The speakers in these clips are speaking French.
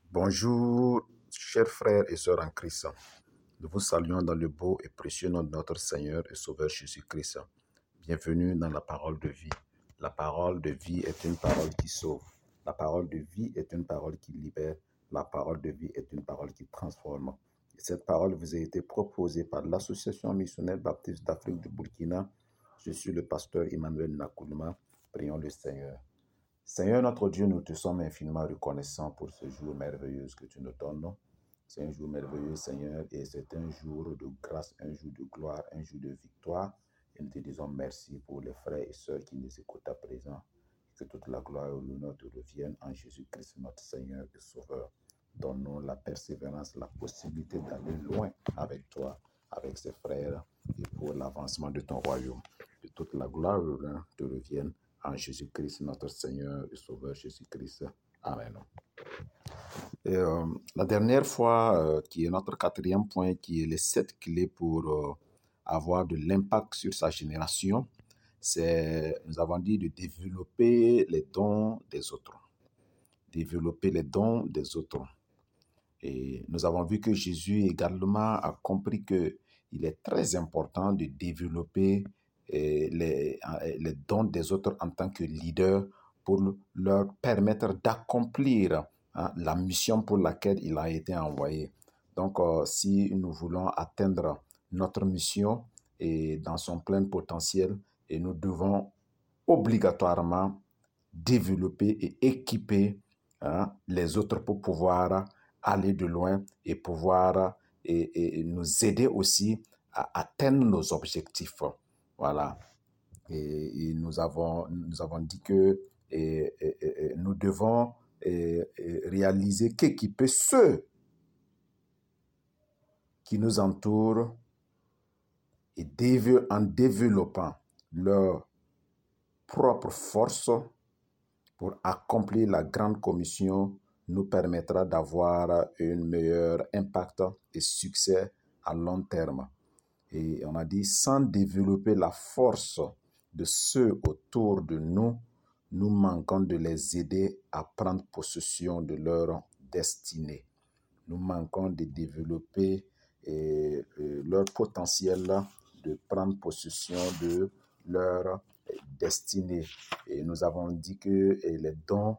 Bonjour, chers frères et sœurs en Christ. Nous vous saluons dans le beau et précieux nom de notre Seigneur et Sauveur Jésus-Christ. Bienvenue dans la parole de vie. La parole de vie est une parole qui sauve. La parole de vie est une parole qui libère. La parole de vie est une parole qui transforme. Et cette parole vous a été proposée par l'Association missionnaire baptiste d'Afrique du Burkina. Je suis le pasteur Emmanuel Nakoulma. Prions le Seigneur. Seigneur notre Dieu, nous te sommes infiniment reconnaissants pour ce jour merveilleux que tu nous donnes. C'est un jour merveilleux, Seigneur, et c'est un jour de grâce, un jour de gloire, un jour de victoire. Et nous te disons merci pour les frères et sœurs qui nous écoutent à présent. Que toute la gloire et l'honneur te reviennent en Jésus-Christ, notre Seigneur et Sauveur. Donne-nous la persévérance, la possibilité d'aller loin avec toi, avec ses frères, et pour l'avancement de ton royaume. Que toute la gloire et l'honneur te reviennent en Jésus-Christ, notre Seigneur et Sauveur Jésus-Christ. Amen. Et, la dernière fois, qui est notre quatrième point, qui est les 7 clés pour avoir de l'impact sur sa génération, nous avons dit de développer les dons des autres. Développer les dons des autres. Et nous avons vu que Jésus également a compris qu'il est très important de développer les dons des autres en tant que leader pour leur permettre d'accomplir la mission pour laquelle il a été envoyé. Donc, si nous voulons atteindre notre mission et dans son plein potentiel, et nous devons obligatoirement développer et équiper les autres pour pouvoir aller de loin et pouvoir et nous aider aussi à atteindre nos objectifs. Voilà. Et nous avons dit que nous devons réaliser qu'équiper ceux qui nous entourent et en développant leur propre force pour accomplir la grande commission nous permettra d'avoir un meilleur impact et succès à long terme. Et on a dit, sans développer la force de ceux autour de nous, nous manquons de les aider à prendre possession de leur destinée. Nous manquons de développer leur potentiel de prendre possession de leur destinée. Et nous avons dit que les dons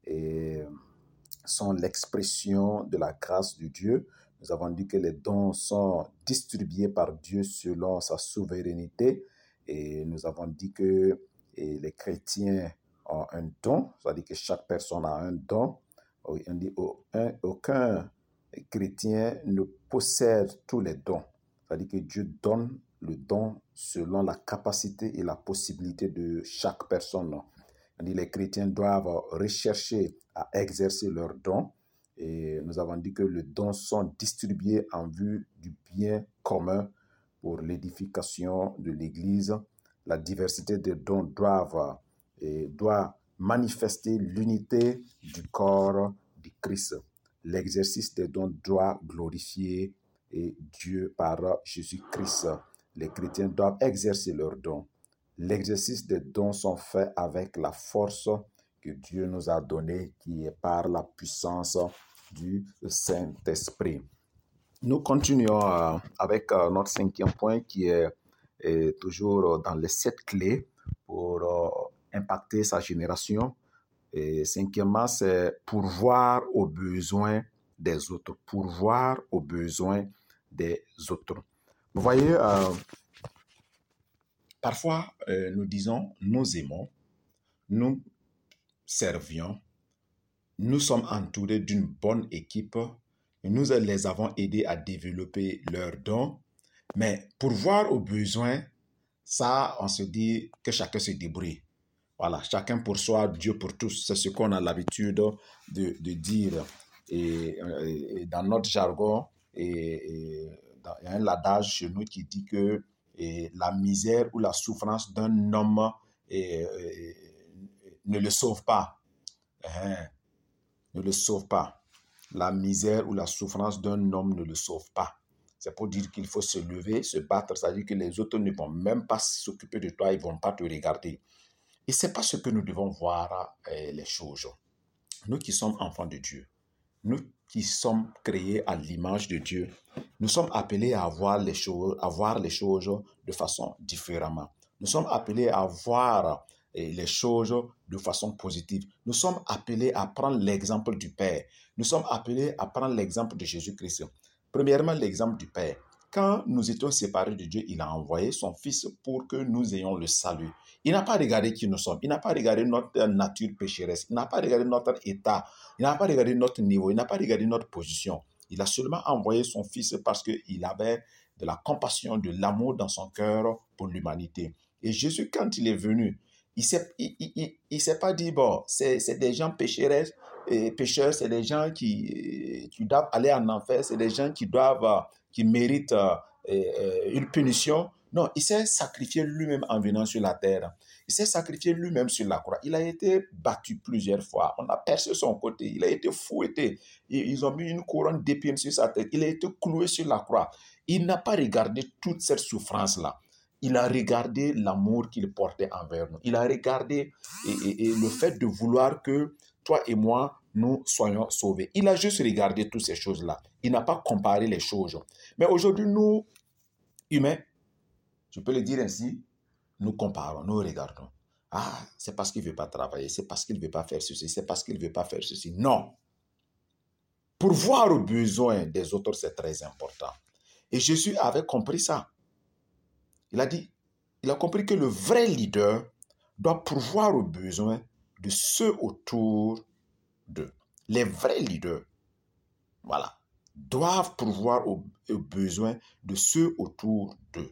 sont l'expression de la grâce de Dieu. Nous avons dit que les dons sont distribués par Dieu selon sa souveraineté. Et nous avons dit que les chrétiens ont un don, c'est-à-dire que chaque personne a un don. On dit aucun chrétien ne possède tous les dons. C'est-à-dire que Dieu donne le don selon la capacité et la possibilité de chaque personne. Les chrétiens doivent rechercher à exercer leurs dons. Et nous avons dit que les dons sont distribués en vue du bien commun pour l'édification de l'Église. La diversité des dons doit manifester l'unité du corps du Christ. L'exercice des dons doit glorifier Dieu par Jésus-Christ. Les chrétiens doivent exercer leurs dons. L'exercice des dons sont faits avec la force que Dieu nous a donnée, qui est par la puissance du Saint-Esprit. Nous continuons avec notre 5e point qui est toujours dans les 7 clés pour impacter sa génération. Et 5e, c'est pourvoir aux besoins des autres. Pourvoir aux besoins des autres. Vous voyez, parfois, nous disons, nous aimons, nous servions, nous sommes entourés d'une bonne équipe, et nous les avons aidés à développer leurs dons, mais pourvoir aux besoins, ça, on se dit que chacun se débrouille. Voilà, chacun pour soi, Dieu pour tous. C'est ce qu'on a l'habitude de dire. Et dans notre jargon, il y a un adage chez nous qui dit que la misère ou la souffrance d'un homme ne le sauve pas. Ne le sauve pas. La misère ou la souffrance d'un homme ne le sauve pas. C'est pour dire qu'il faut se lever, se battre. C'est-à-dire que les autres ne vont même pas s'occuper de toi, ils ne vont pas te regarder. Et ce n'est pas ce que nous devons voir les choses. Nous qui sommes enfants de Dieu, nous qui sommes créés à l'image de Dieu, nous sommes appelés à voir les choses de façon différemment. Nous sommes appelés à voir les choses de façon positive. Nous sommes appelés à prendre l'exemple du Père. Nous sommes appelés à prendre l'exemple de Jésus-Christ. Premièrement, l'exemple du Père. Quand nous étions séparés de Dieu, il a envoyé son Fils pour que nous ayons le salut. Il n'a pas regardé qui nous sommes. Il n'a pas regardé notre nature pécheresse. Il n'a pas regardé notre état. Il n'a pas regardé notre niveau. Il n'a pas regardé notre position. Il a seulement envoyé son Fils parce qu'il avait de la compassion, de l'amour dans son cœur pour l'humanité. Et Jésus, quand il est venu, il ne s'est pas dit, bon, c'est des gens pécheurs, c'est des gens qui doivent aller en enfer, c'est des gens qui méritent une punition. Non, il s'est sacrifié lui-même en venant sur la terre. Il s'est sacrifié lui-même sur la croix. Il a été battu plusieurs fois. On a percé son côté. Il a été fouetté. Ils ont mis une couronne d'épines sur sa tête. Il a été cloué sur la croix. Il n'a pas regardé toute cette souffrance-là. Il a regardé l'amour qu'il portait envers nous. Il a regardé le fait de vouloir que toi et moi, nous soyons sauvés. Il a juste regardé toutes ces choses-là. Il n'a pas comparé les choses. Mais aujourd'hui, nous, humains, je peux le dire ainsi, nous comparons, nous regardons. Ah, c'est parce qu'il ne veut pas travailler, c'est parce qu'il ne veut pas faire ceci, c'est parce qu'il ne veut pas faire ceci. Non. Pourvoir aux besoins des autres, c'est très important. Et Jésus avait compris ça. Il a compris que le vrai leader doit pourvoir aux besoins de ceux autour d'eux. Les vrais leaders, voilà, doivent pourvoir aux besoins de ceux autour d'eux.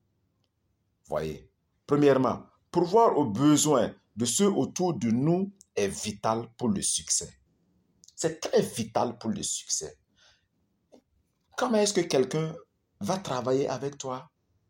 Voyez, premièrement, pourvoir aux besoins de ceux autour de nous est vital pour le succès. C'est très vital pour le succès. Comment est-ce que quelqu'un va travailler avec toi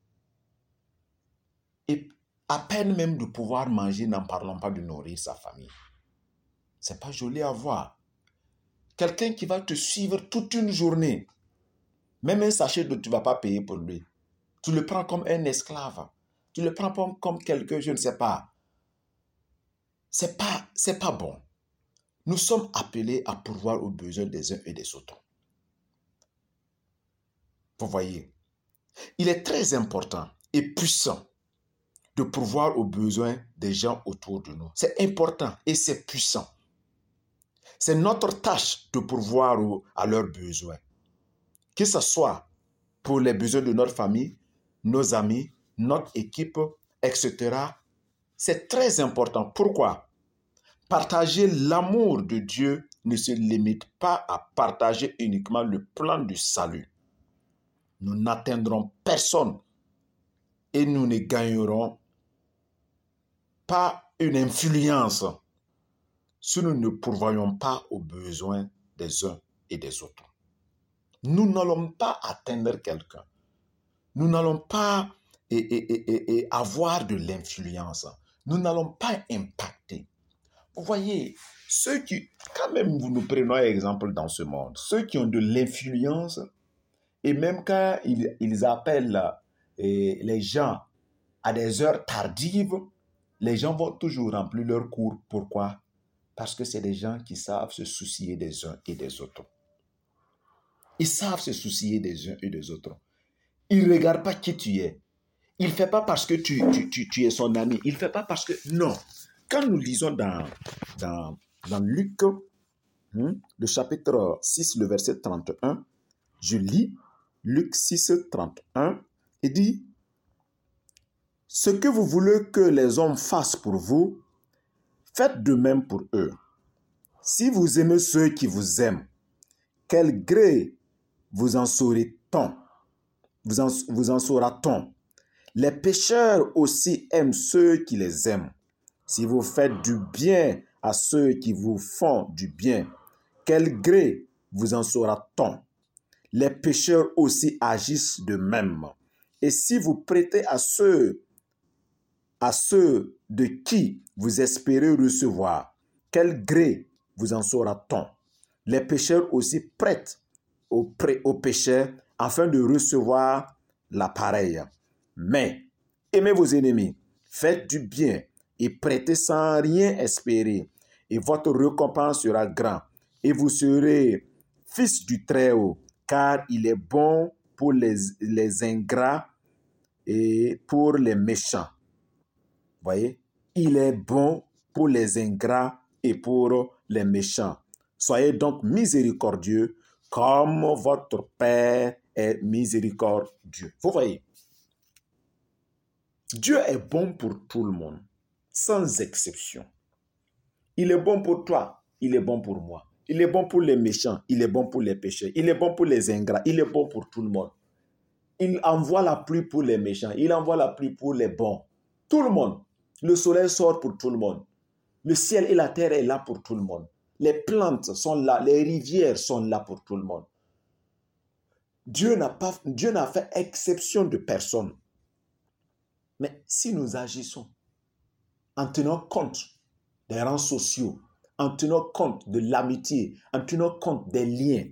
et à peine même de pouvoir manger, n'en parlons pas de nourrir sa famille? C'est pas joli à voir. Quelqu'un qui va te suivre toute une journée, même un sachet d'eau, tu ne vas pas payer pour lui. Tu le prends comme un esclave. Tu le prends comme quelqu'un, je ne sais pas. C'est pas bon. Nous sommes appelés à pourvoir aux besoins des uns et des autres. Vous voyez, il est très important et puissant de pourvoir aux besoins des gens autour de nous. C'est important et c'est puissant. C'est notre tâche de pourvoir à leurs besoins. Que ce soit pour les besoins de notre famille, nos amis, notre équipe, etc. C'est très important. Pourquoi? Partager l'amour de Dieu ne se limite pas à partager uniquement le plan du salut. Nous n'atteindrons personne et nous ne gagnerons pas une influence si nous ne pourvoyons pas aux besoins des uns et des autres. Nous n'allons pas atteindre quelqu'un. Nous n'allons pas avoir de l'influence. Nous n'allons pas impacter. Vous voyez, quand même nous prenons exemple dans ce monde, ceux qui ont de l'influence, et même quand ils appellent les gens à des heures tardives, les gens vont toujours remplir leur cours. Pourquoi? Parce que c'est des gens qui savent se soucier des uns et des autres. Ils savent se soucier des uns et des autres. Ils ne regardent pas qui tu es. Il ne fait pas parce que tu es son ami. Il ne fait pas parce que... Non. Quand nous lisons dans Luc, le chapitre 6, le verset 31, je lis Luc 6, 31, il dit « Ce que vous voulez que les hommes fassent pour vous, faites de même pour eux. Si vous aimez ceux qui vous aiment, quel gré vous en saura-t-on? Vous en saura-t-on? Les pécheurs aussi aiment ceux qui les aiment. Si vous faites du bien à ceux qui vous font du bien, quel gré vous en saura-t-on? Les pécheurs aussi agissent de même. Et si vous prêtez à ceux de qui vous espérez recevoir, quel gré vous en saura-t-on? Les pécheurs aussi prêtent aux pécheurs afin de recevoir la pareille. Mais aimez vos ennemis, faites du bien et prêtez sans rien espérer, et votre récompense sera grande, et vous serez Fils du Très-Haut, car il est bon pour les ingrats et pour les méchants. Voyez, il est bon pour les ingrats et pour les méchants. Soyez donc miséricordieux comme votre Père est miséricordieux. Vous voyez, Dieu est bon pour tout le monde, sans exception. Il est bon pour toi, il est bon pour moi. Il est bon pour les méchants, il est bon pour les pécheurs. Il est bon pour les ingrats, il est bon pour tout le monde. Il envoie la pluie pour les méchants, il envoie la pluie pour les bons. Tout le monde. Le soleil sort pour tout le monde. Le ciel et la terre est là pour tout le monde. Les plantes sont là, les rivières sont là pour tout le monde. Dieu n'a fait exception de personne. Mais si nous agissons en tenant compte des rangs sociaux, en tenant compte de l'amitié, en tenant compte des liens.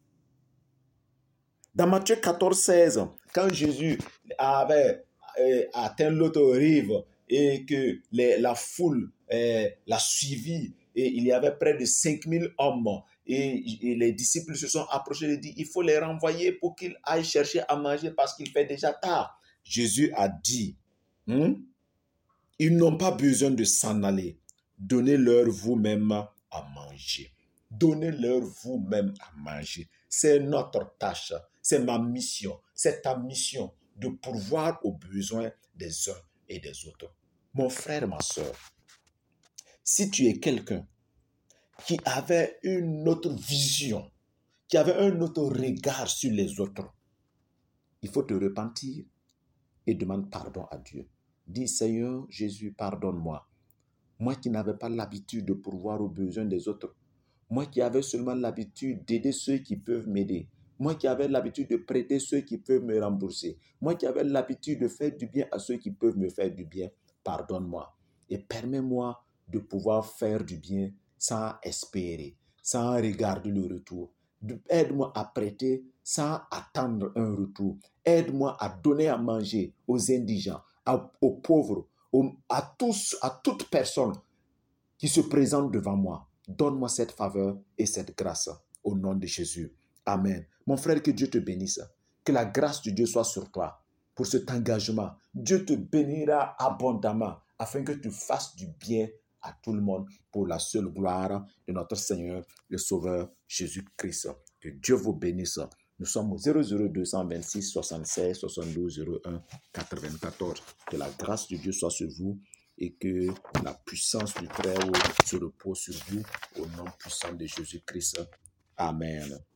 Dans Matthieu 14, 16, quand Jésus avait atteint l'autre rive et que la foule l'a suivi, et il y avait près de 5000 hommes, et les disciples se sont approchés et dit, il faut les renvoyer pour qu'ils aillent chercher à manger parce qu'il fait déjà tard. Jésus a dit, ils n'ont pas besoin de s'en aller. Donnez-leur vous-même à manger. Donnez-leur vous-même à manger. C'est notre tâche. C'est ma mission. C'est ta mission de pourvoir aux besoins des uns et des autres. Mon frère, ma soeur, si tu es quelqu'un qui avait une autre vision, qui avait un autre regard sur les autres, il faut te repentir et demander pardon à Dieu. Dis, Seigneur Jésus, pardonne-moi. Moi qui n'avais pas l'habitude de pourvoir aux besoins des autres. Moi qui avais seulement l'habitude d'aider ceux qui peuvent m'aider. Moi qui avais l'habitude de prêter ceux qui peuvent me rembourser. Moi qui avais l'habitude de faire du bien à ceux qui peuvent me faire du bien. Pardonne-moi. Et permets-moi de pouvoir faire du bien sans espérer, sans regarder le retour. Aide-moi à prêter sans attendre un retour. Aide-moi à donner à manger aux indigents, aux pauvres, à toute personne qui se présente devant moi. Donne-moi cette faveur et cette grâce au nom de Jésus. Amen. Mon frère, que Dieu te bénisse. Que la grâce de Dieu soit sur toi pour cet engagement. Dieu te bénira abondamment afin que tu fasses du bien à tout le monde pour la seule gloire de notre Seigneur le Sauveur Jésus-Christ. Que Dieu vous bénisse. Nous sommes au 00226 76 72 01 94. Que la grâce de Dieu soit sur vous et que la puissance du Très-Haut se repose sur vous au nom puissant de Jésus-Christ. Amen.